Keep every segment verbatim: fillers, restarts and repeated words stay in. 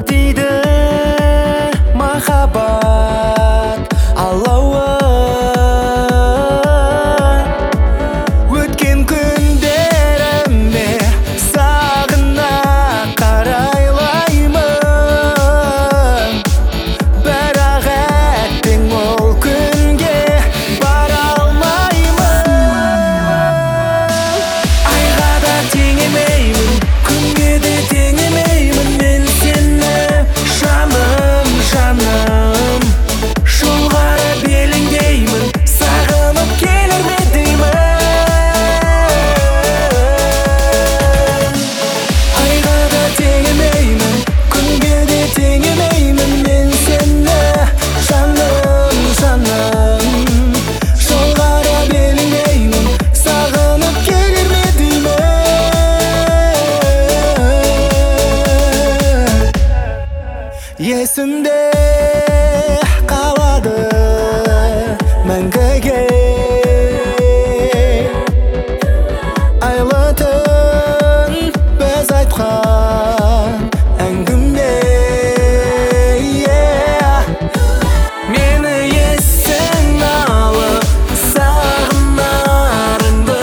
өртейді махаббат алауы. Өткен күндерімде сағына қарайлаймын, бірақ әттең ол күнге бара алмаймын. Айға да теңемеймін, күнге де теңемеймін мен сені, жаным, жаным. Жолғары беліңдеймін, сағынып келер ме деймін. Айға да теңемеймін, күнге де теңемеймін мен сені, жаным, жаным. Жолғары беліңдеймін, сағынып келер ме деймін. Есімде қалады мәңгіге айлы түн біз айтқан әңгіме. Мені есің алып сағынарыңды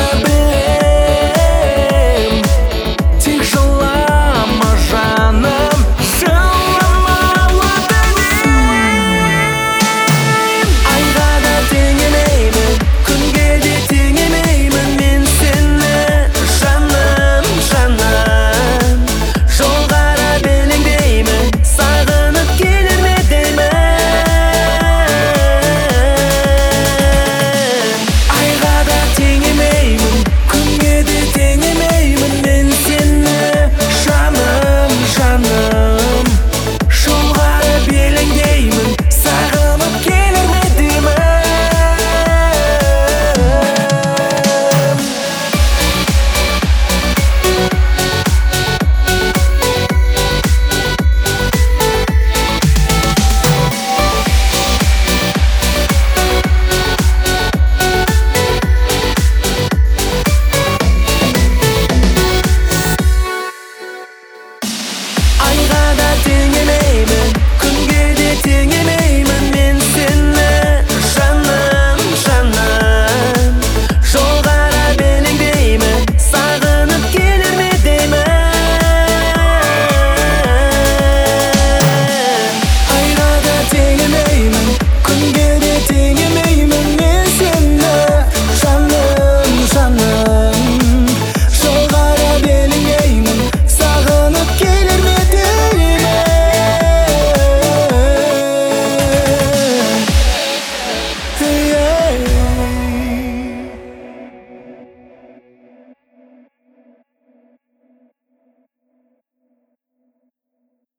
білем, тек жылама жаным, жылама өтінем. Айға да теңемеймін, күнге де теңемеймін мен сені, жаным, жаным. Жолғары беліңдеймін, сағынып келер ме деймін. Айға да теңемеймін, күнге де теңемеймін мен сені, жаным, жаным. Жолғары беліңдеймін, сағынып келер ме деймін. Айға да теңемеймін, күнге де теңемеймін